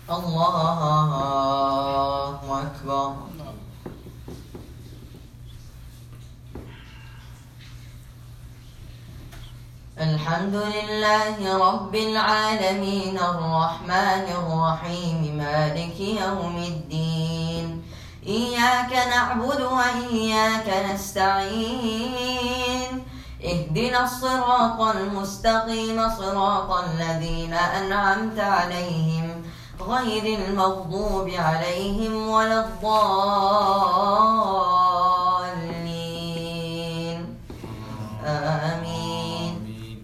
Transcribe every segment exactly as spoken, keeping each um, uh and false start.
الله أكبر. الحمد لله رب العالمين الرحمن الرحيم مالك يوم الدين إياك نعبد وإياك نستعين اهدنا الصراط المستقيم صراط الذين أنعمت عليهم غير المغضوب عليهم ولا الضالين آمين.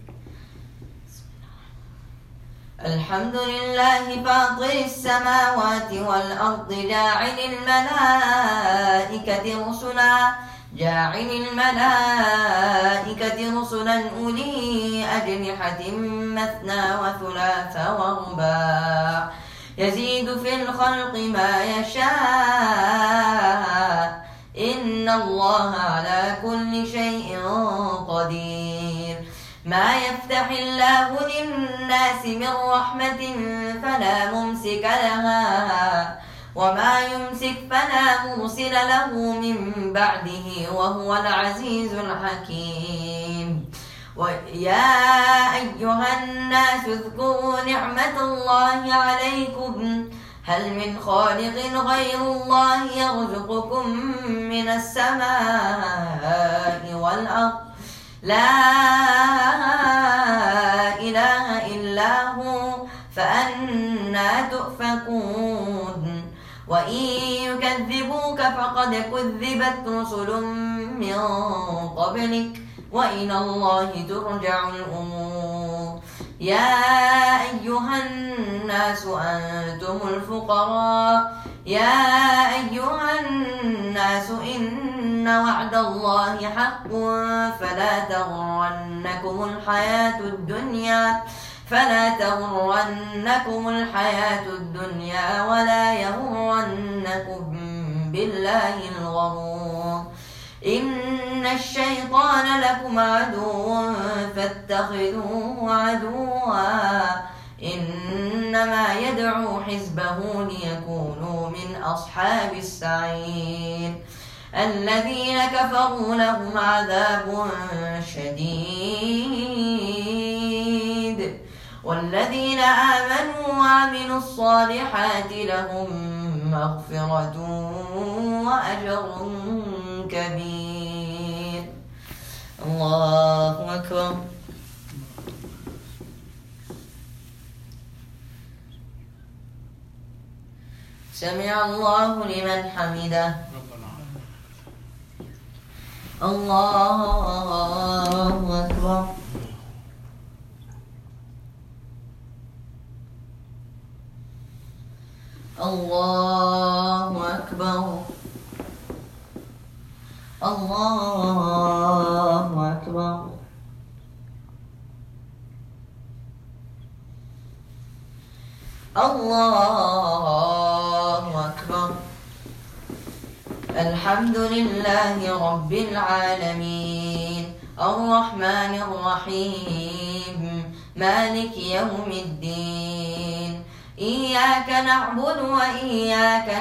الحمد لله فاطر السماوات والأرض جاعل الملائكة رسلا جاعل الملائكة رسلا أولي أجنحة مثنى وثلاث ورباع يزيد في الخلق ما يشاء إن الله على كل شيء قدير. ما يفتح الله للناس من رحمة فلا ممسك لها وما يمسك فلا مرسل له من بعده وهو العزيز الحكيم. ويا أيها الناس اذكروا نعمة الله عليكم هل من خالق غير الله يرزقكم من السماء والأرض لا إله إلا هو فأنى تؤفكون. وإن يكذبوك فقد كذبت رسل من قبلك وإلى الله ترجع الأمور. يا أيها الناس أنتم الفقراء يا أيها الناس إن وعد الله حق فلا تغرنكم الحياة الدنيا فلا تغرنكم الحياة الدنيا ولا يغرنكم بالله الغرور. إن الشيطان لكم عدو فاتخذوه عدوا إنما يدعو حزبه ليكونوا من أصحاب السعير. الذين كفروا لهم عذاب شديد والذين آمنوا وعملوا الصالحات لهم مغفرة وأجر كبير. الله أكبر. سمع الله لمن حمده. الله أكبر. الله أكبر. الله أكبر. الله أكبر. الحمد لله رب العالمين الرحمن الرحيم مالك يوم الدين إياك نعبد وإياك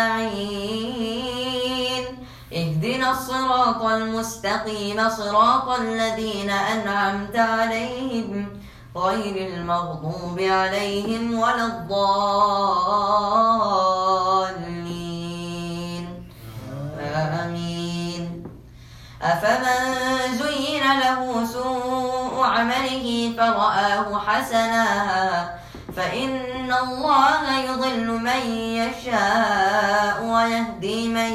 نستعين اهدنا الصراط المستقيم صراط الذين أنعمت عليهم غير المغضوب عليهم ولا الضالين آمين. أفمن زين له سوء عمله فرآه حسنا فإن الله يضل من يشاء ويهدي من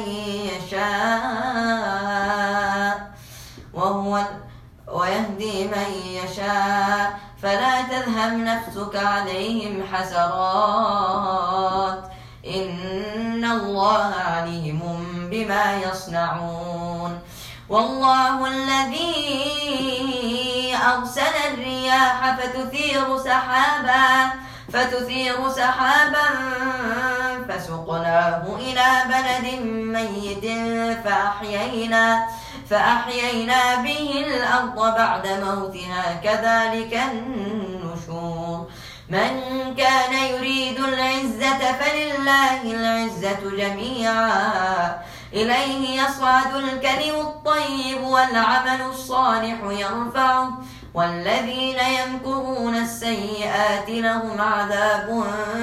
يشاء وهو ويهدي من يشاء فلا تذهب نفسك عليهم حسرات إن الله عليم بما يصنعون. والله الذي أرسل الرياح فتثير سحابا فتثير سحابا فسقناه إلى بلد ميت فأحيينا فأحيينا به الأرض بعد موتها كذلك النشور. من كان يريد العزة فلله العزة جميعا إليه يصعد الكلم الطيب والعمل الصالح يرفعه والذين يمكرون السيئات لهم عذاب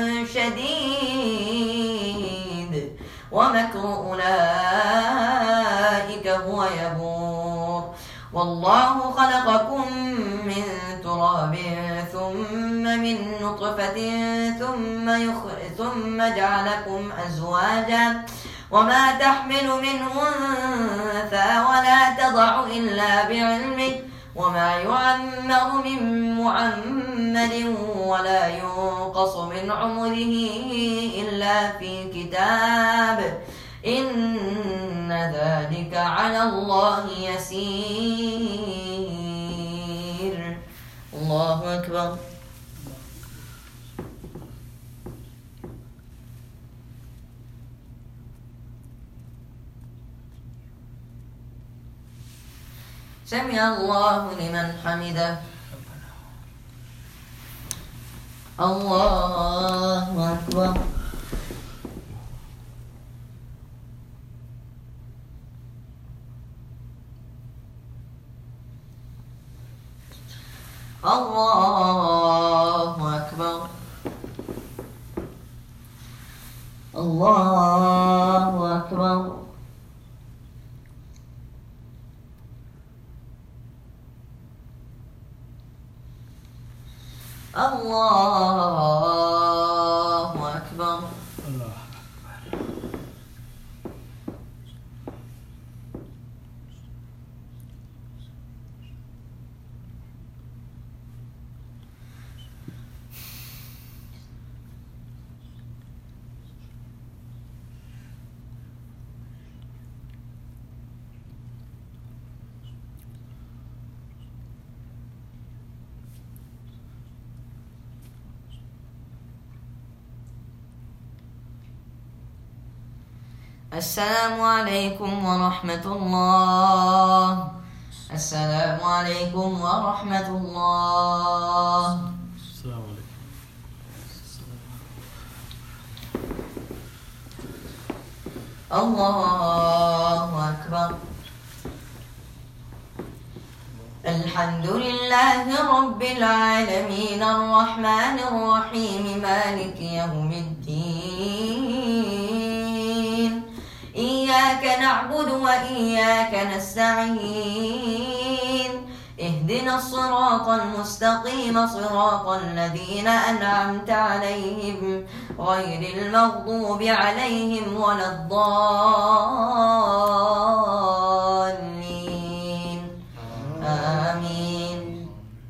شديد ومكر أولئك هو يبور والله خلقكم من تراب ثم من نطفة ثم, ثم جعلكم أزواجا وما تحمل من أنثى ولا تضع إلا بعلمه وما يعمر من معمر ولا ينقص من عمره إلا في كتاب إن ذلك على الله يسير. الله أكبر. سمع الله لمن حمده. الله أكبر. الله أكبر. الله أكبر. الله أكبر. السلام عليكم ورحمة الله. السلام عليكم ورحمة الله. السلام عليكم. الله أكبر. الحمد لله رب العالمين الرحمن الرحيم مالك يوم الدين إياك نعبد وإياك نستعين اهدنا الصراط المستقيم صراط الذين أنعمت عليهم غير المغضوب عليهم ولا الضالين آمين.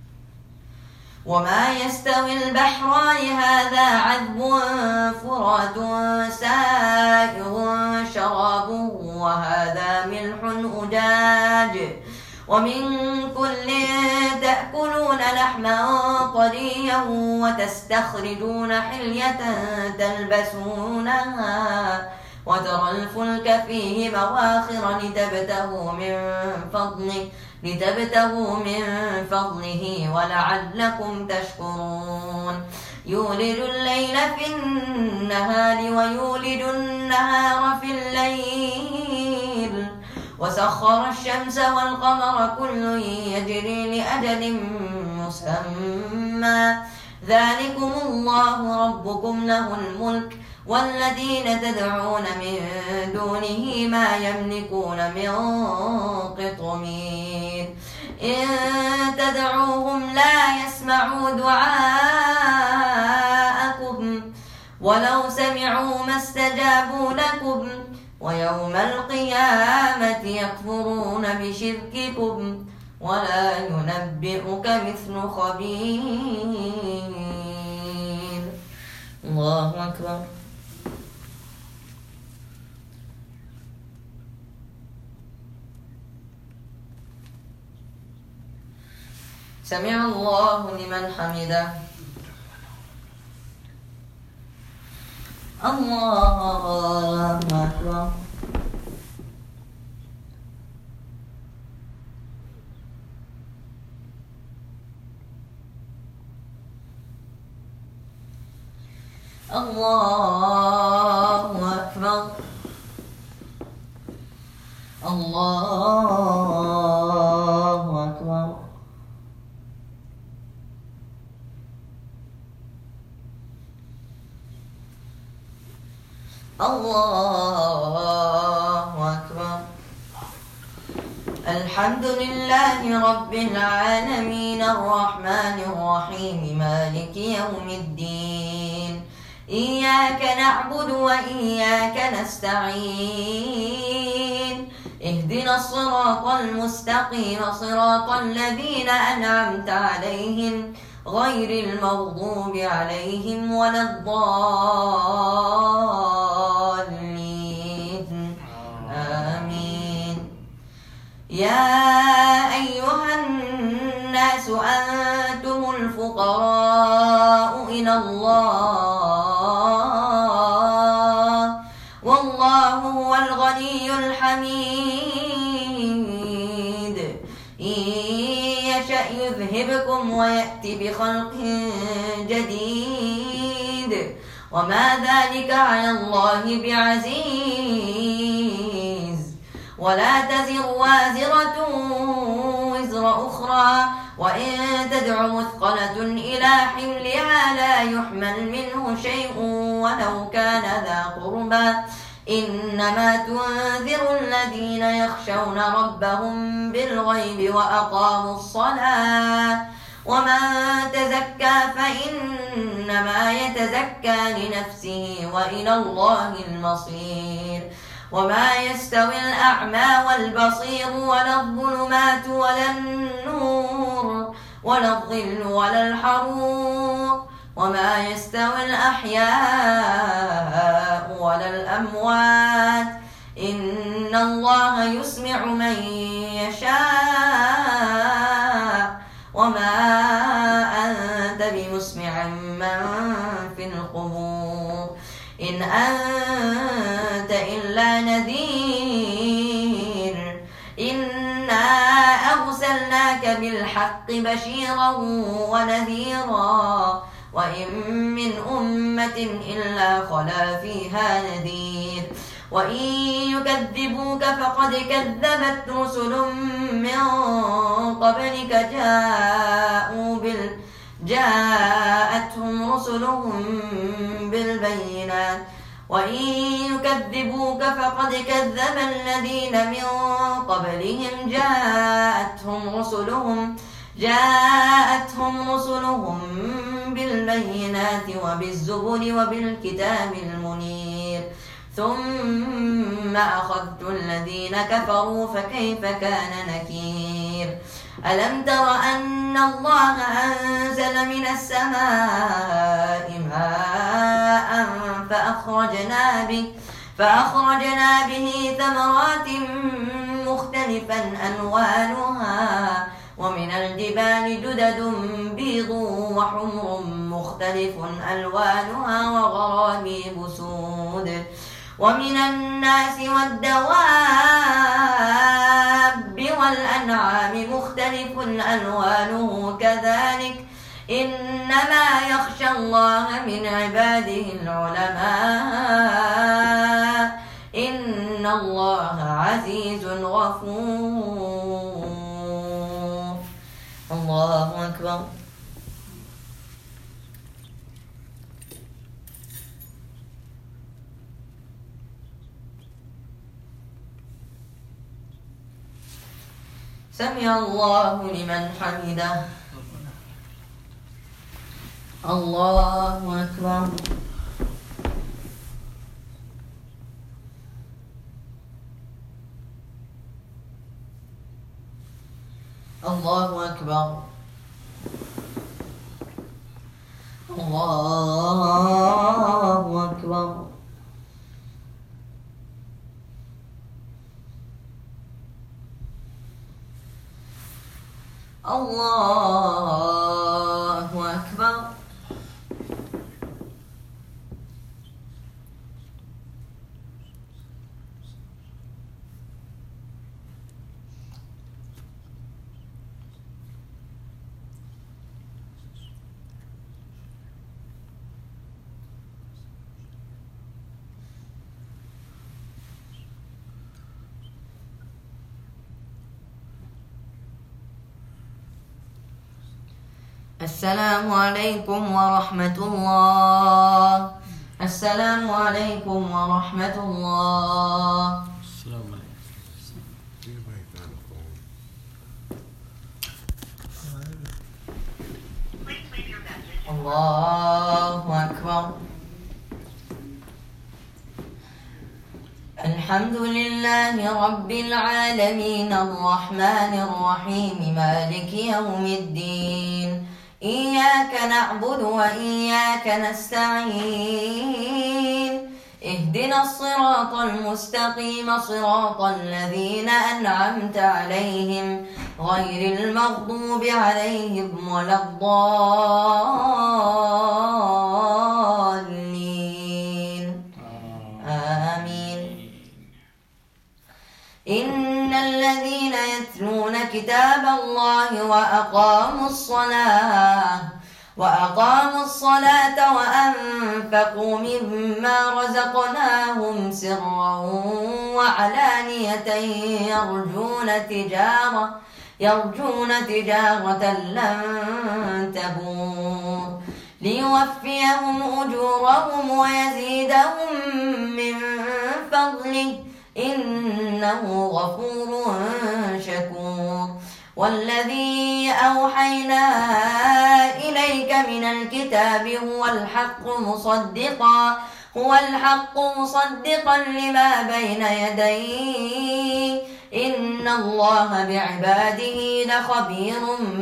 وما يستوي البحران هذا عذب فرات سائغ شرابه وهذا ملح أجاج ومن كل تأكلون لحما طريا وتستخرجون حلية تلبسونها وترى الفلك فيه مواخر لتبتغوا من فضله لتبتغوا من فضله ولعلكم تشكرون. يولد الليل في النهار ويولد النهار في الليل وسخر الشمس والقمر كل يجري لأجل مسمى ذلكم الله ربكم له الملك والذين تدعون من دونه ما يملكون من قطمير إن تدعوهم لا يسمعوا دعاءكم ولو سمعوا ما استجابوا لكم ويوم القيامة يكفرون بشرككم ولا ينبئك مثل خبير. الله أكبر. سمع الله لمن حمده. الله أكبر. الله أكبر الله أكبر الله أكبر. الحمد لله رب العالمين الرحمن الرحيم مالك يوم الدين إياك نعبد وإياك نستعين اهدنا الصراط المستقيم صراط الذين أنعمت عليهم غير المغضوب عليهم ولا الضالين آمين. يا أيها الناس أنتم الفقراء إلى الله والله هو الغني الحميد إن يشأ يذهبكم ويأتي بخلق جديد وما ذلك على الله بعزيز. ولا تزر وازرة وزر أخرى وإن تدع مثقلة إلى حملها لا يحمل منه شيء ولو كان ذا قربى إنما تنذر الذين يخشون ربهم بالغيب وأقاموا الصلاة ومن تزكى فإنما يتزكى لنفسه وإلى الله المصير. وما يستوي الأعمى والبصير ولا الظلمات ولا النور ولا الظل ولا الحرور وما يستوي الأحياء ولا الأموات إن الله يسمع من يشاء وما أنت بمسمع من في القبور إن أنت إلا نذير إنا أرسلناك بالحق بشيرا ونذيرا وإن من أمة إلا خلا فيها نذير وإن يكذبوك فقد كذبت رسل من قبلك جاءوا بال جاءتهم رسلهم بالبينات وإن يكذبوك فقد كذب الذين من قبلهم جاءتهم رسلهم جاءتهم رسلهم بالبينات وبالزبر وبالكتاب المنير ثم أخذت الذين كفروا فكيف كان نكير. ألم تر أن الله أنزل من السماء ماء فأخرجنا به, فأخرجنا به ثمرات مختلفا ألوانها ومن الجبال جدد بيض وحمر مختلف ألوانها وغرابيب سود ومن الناس والدواب والأنعام مختلف ألوانه كذلك إنما يخشى الله من عباده العلماء إن الله عزيز غفور. الله أكبر. سمع الله لمن حمده. الله أكبر. الله أكبر. الله أكبر. الله أكبر. السلام عليكم ورحمة الله. السلام عليكم ورحمة الله. السلام عليكم. الله أكبر. الحمد لله رب العالمين الرحمن الرحيم مالك يوم الدين إياك نعبد وإياك نستعين اهدنا الصراط المستقيم صراط الذين أنعمت عليهم غير المغضوب عليهم ولا الضالين آمين. إن الذين يتلون كتاب الله وأقاموا الصلاة وأقاموا الصلاة وأنفقوا مما رزقناهم سرا وعلانية يرجون تجارة يرجون تجارة لن تبور ليوفيهم أجورهم ويزيدهم من فضله إنه غفور شكور. والذي أوحينا إليك من الكتاب هو الحق مصدقا هو الحق مصدقا لما بين يديه إن الله بعباده لخبير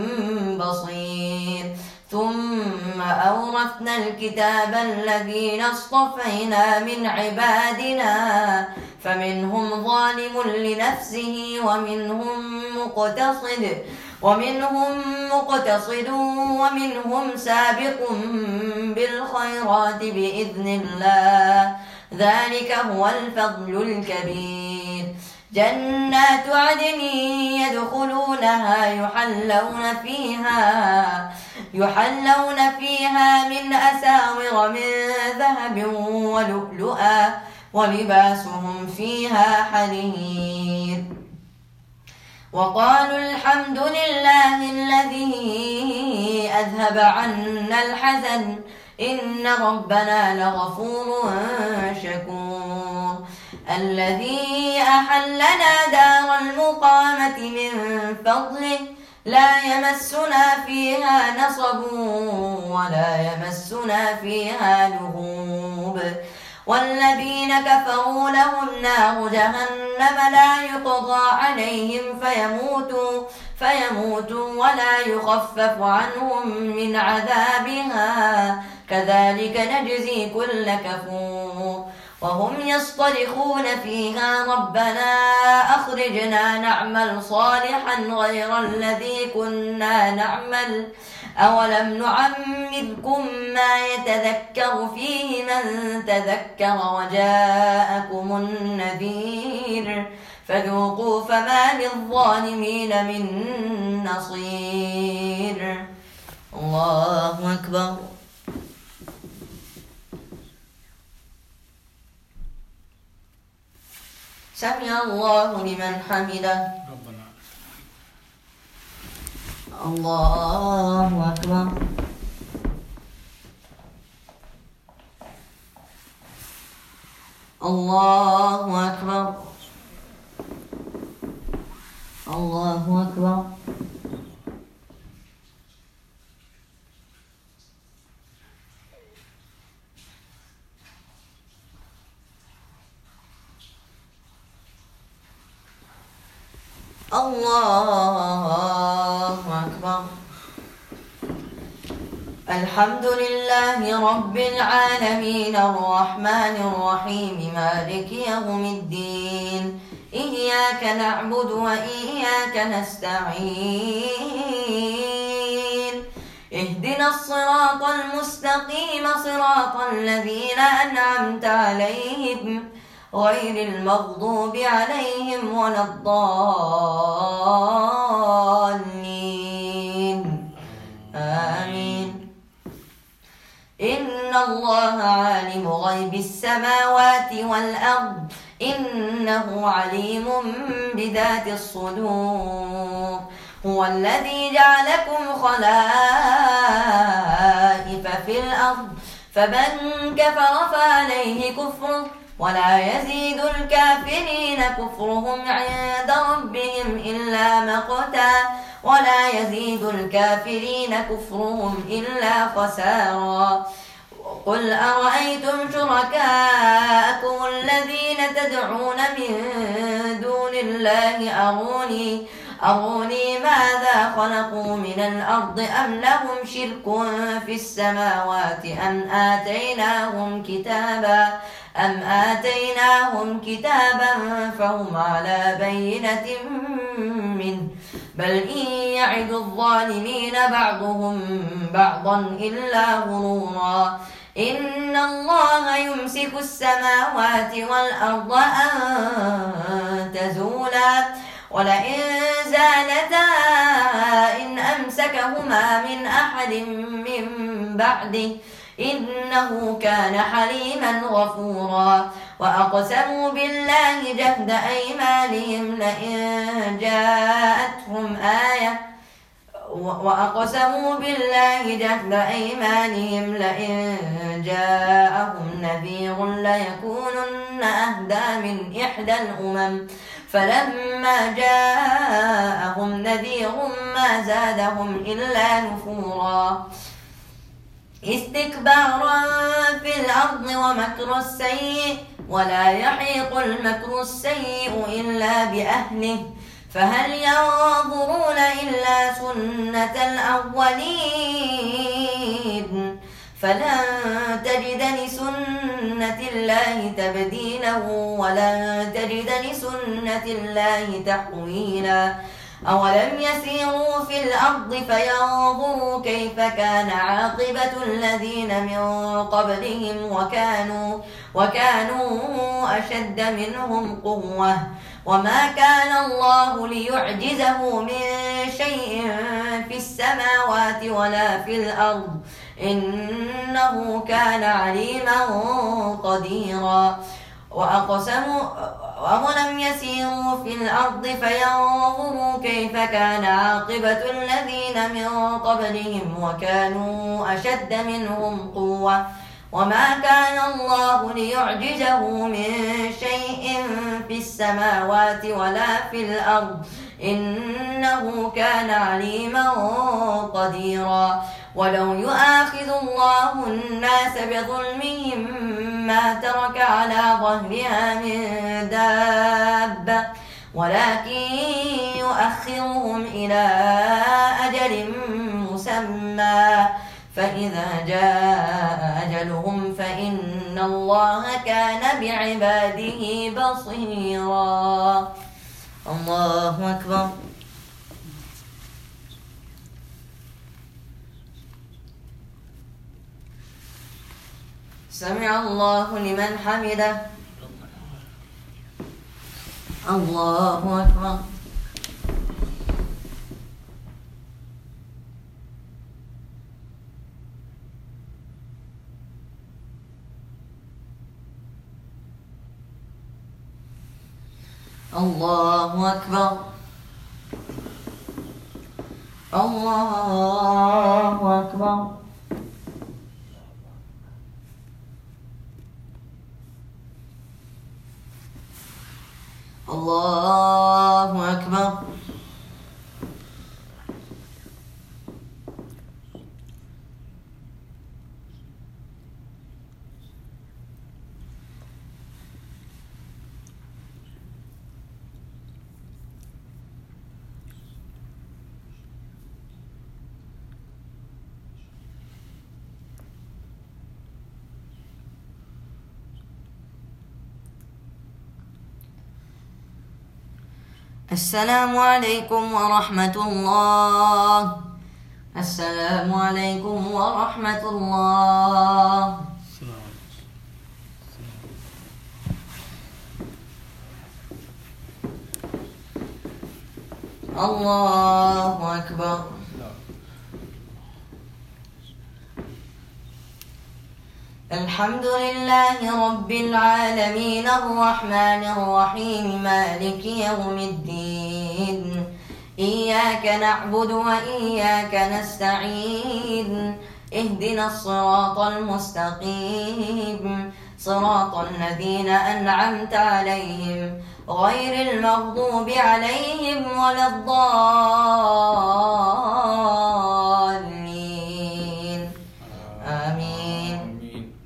بصير. ثم أورثنا الكتاب الذين اصطفينا من عبادنا فمنهم ظالم لنفسه ومنهم مقتصد ومنهم مقتصد ومنهم سابق بالخيرات بإذن الله ذلك هو الفضل الكبير. جنات عدن يدخلونها يحلون فيها يحلون فيها من أساور من ذهب ولؤلؤا ولباسهم فيها حرير. وقالوا الحمد لله الذي أذهب عنا الحزن إن ربنا لغفور شكور. الذي أحلنا دار المقامة من فضله لا يمسنا فيها نصب ولا يمسنا فيها لغوب. والذين كفروا لهم نار جهنم لا يقضى عليهم فيموتوا فيموتوا ولا يخفف عنهم من عذابها كذلك نجزي كل كفور. وهم يصطرخون فيها ربنا أخرجنا نعمل صالحا غير الذي كنا نعمل أولم نعمركم ما يتذكر فيه من تذكر وجاءكم النذير فذوقوا فما للظالمين من نصير. الله أكبر. سمع الله لمن حمده. ربنا. الله أكبر. الله أكبر. الله أكبر. الله أكبر. الحمد لله رب العالمين الرحمن الرحيم مالك يوم الدين إياك نعبد وإياك نستعين اهدنا الصراط المستقيم صراط الذين أنعمت عليهم غير المغضوب عليهم ولا الضالين آمين. إن الله عالم غيب السماوات والأرض إنه عليم بذات الصدور. هو الذي جعلكم خلائف في الأرض فمن كفر فعليه كفره ولا يزيد الكافرين كفرهم عند ربهم إلا مقتا ولا يزيد الكافرين كفرهم إلا خسارا. قل أرأيتم شركاءكم الذين تدعون من دون الله أروني أروني ماذا خلقوا من الأرض أم لهم شرك في السماوات أم آتيناهم كتابا أم آتيناهم كتابا فهم على بينة منه بل إن يعد الظالمين بعضهم بعضا إلا غرورا. إن الله يمسك السماوات والأرض أن تزولا ولئن زالتا إن أمسكهما من أحد من بعده إنه كان حليما غفورا. وأقسموا بالله جهد أيمانهم لئن جاءتهم آية وأقسموا بالله جهد أيمانهم لئن جاءهم نذير ليكونن أهدى من إحدى الأمم فلما جاءهم نذير ما زادهم إلا نفورا. استكبارا في الأرض ومكر السيء ولا يحيق المكر السيء إلا بأهله فهل ينظرون إلا سنة الأولين فلن تجد لسنة الله تبديلا ولن تجد لسنة الله تحويلا. أولم يسيروا في الأرض فينظروا كيف كان عاقبة الذين من قبلهم وكانوا, وكانوا أشد منهم قوة وما كان الله ليعجزه من شيء في السماوات ولا في الأرض إنه كان عليما قديرا. وأقسموا أولم يسيروا في الأرض فينظروا كيف كان عاقبة الذين من قبلهم وكانوا أشد منهم قوة وما كان الله ليعجزه من شيء في السماوات ولا في الأرض إنه كان عليما قديرا. ولو يؤاخذ الله الناس بظلمهم ما ترك على ظهرها من دابة ولكن يؤخرهم إلى أجل مسمى فإذا جاء أجلهم فإن الله كان بعباده بصيرا. الله أكبر. سمع الله لمن حمده. الله أكبر. الله أكبر. الله أكبر. الله أكبر. السلام عليكم ورحمة الله. السلام عليكم ورحمة الله. الله أكبر. الحمد لله رب العالمين الرحمن الرحيم مالك يوم الدين إياك نعبد وإياك نستعين اهدنا الصراط المستقيم صراط الذين أنعمت عليهم غير المغضوب عليهم ولا الضالين آمين.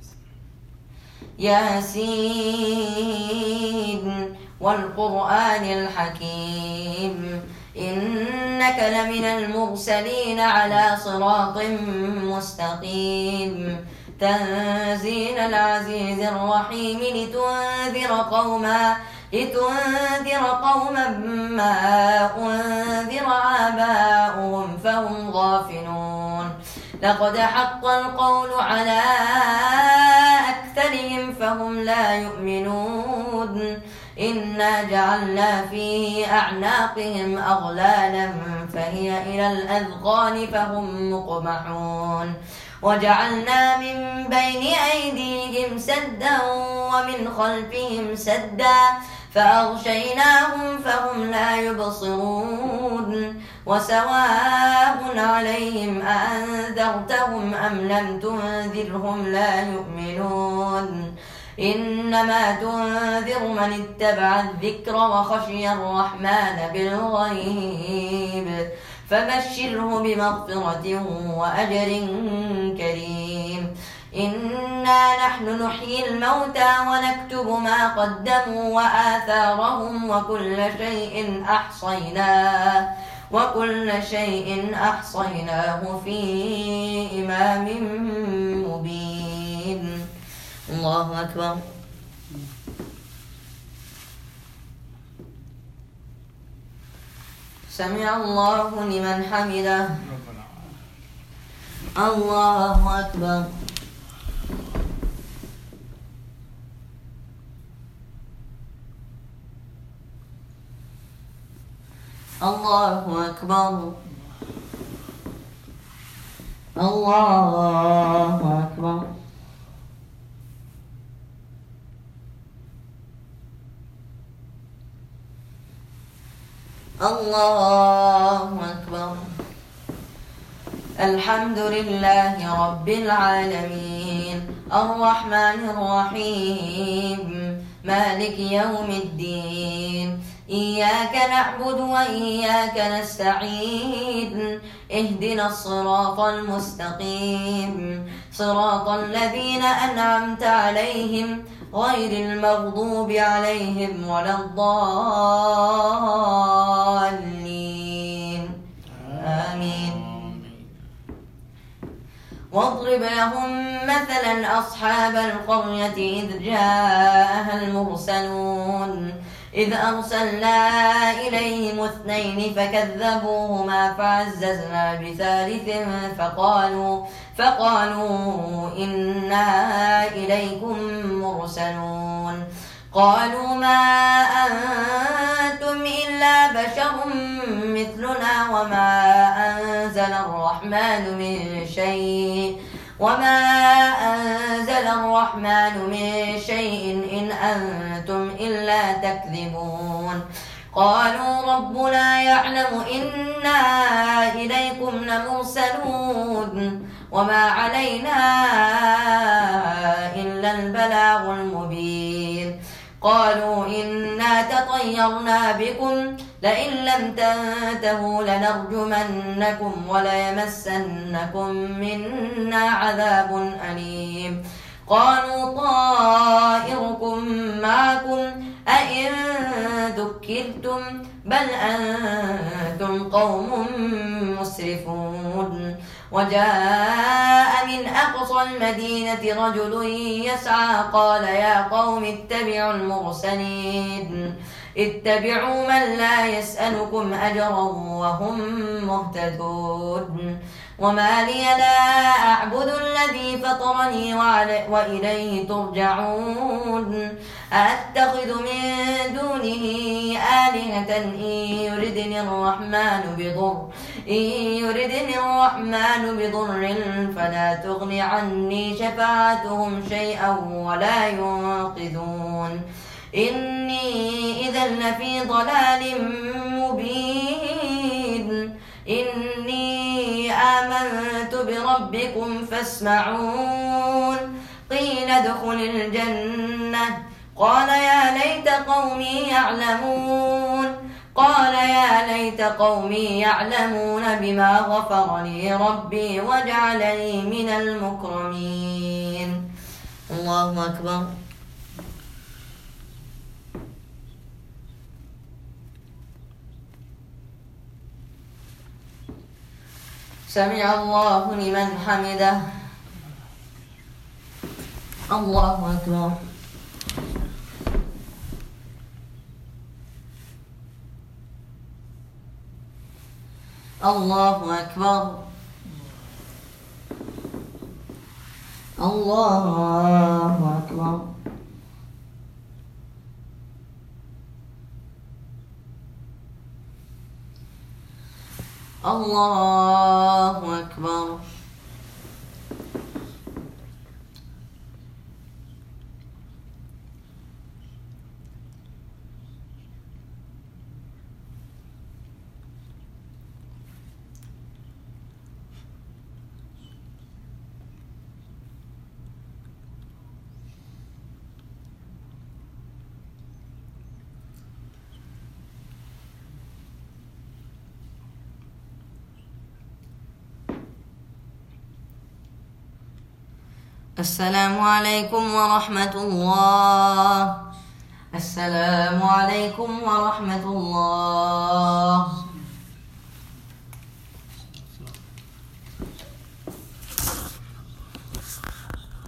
ياسين والقرآن الحكيم إنك لمن المرسلين على صراط مستقيم تنزيل العزيز الرحيم لتنذر قوما لتنذر قوما ما أنذر آباؤهم فهم غافلون لقد حق القول على أكثرهم فهم لا يؤمنون إنا جعلنا في أعناقهم أغلالا فهي إلى الأذقان فهم مقمحون وجعلنا من بين أيديهم سدا ومن خلفهم سدا فأغشيناهم فهم لا يبصرون وسواء عليهم أأنذرتهم أم لم تنذرهم لا يؤمنون إنما تنذر من اتبع الذكر وخشي الرحمن بالغيب فبشره بمغفرة وأجر كريم إنا نحن نحيي الموتى ونكتب ما قدموا وآثارهم وكل شيء أحصيناه وكل شيء أحصيناه في إمام مبين. الله أكبر. سمع الله لمن حمده. الله أكبر. الله أكبر. الله أكبر. الله أكبر. الحمد لله رب العالمين الرحمن الرحيم مالك يوم الدين إياك نعبد وإياك نستعين اهدنا الصراط المستقيم صراط الذين أنعمت عليهم غير المغضوب عليهم ولا الضالين آمين. واضرب لهم مثلا أصحاب القرية إذ جاءها المرسلون إذ أرسلنا إليهم اثنين فكذبوهما فعززنا بثالث فقالوا فقالوا إنا إليكم مرسلون قالوا ما أنتم إلا بشر مثلنا وما أنزل الرحمن من شيء وما أنزل الرحمن من شيء إن أنتم إلا تكذبون قالوا ربنا يعلم إنا إليكم لمرسلون وما علينا إلا البلاغ المبين قالوا إنا تطيرنا بكم لئن لم تنتهوا لنرجمنكم وليمسنكم منا عذاب أليم قالوا طائركم معكم أئن ذكرتم بل أنتم قوم مسرفون وجاء من أقصى المدينة رجل يسعى قال يا قوم اتبعوا المرسلين اتبعوا من لا يسألكم أجرا وهم مهتدون وما لي لا أعبد الذي فطرني وإليه ترجعون أأتخذ من دونه آلهة إن يردني الرحمن بضر إن يردني الرحمن بضر فلا تغن عني شفاعتهم شيئا ولا ينقذون إني إذا لفي ضلال مبين إني آمنت بربكم فاسمعون قيل ادخل الجنة قال يا ليت قومي يعلمون قال يا ليت قومي يعلمون بما غفر لي ربي وجعلني من المكرمين. الله أكبر. سمع الله لمن حمده. الله أكبر. الله أكبر. الله أكبر. الله أكبر. السلام عليكم ورحمة الله. السلام عليكم ورحمة الله.